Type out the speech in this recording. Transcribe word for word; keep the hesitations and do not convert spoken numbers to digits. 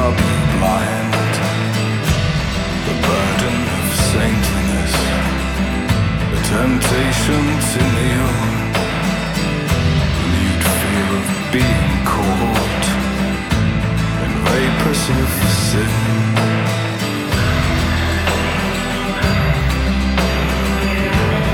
rub you blind. The burden of saintliness, the temptation to kneel, mute fear of being caught in vapors of sin.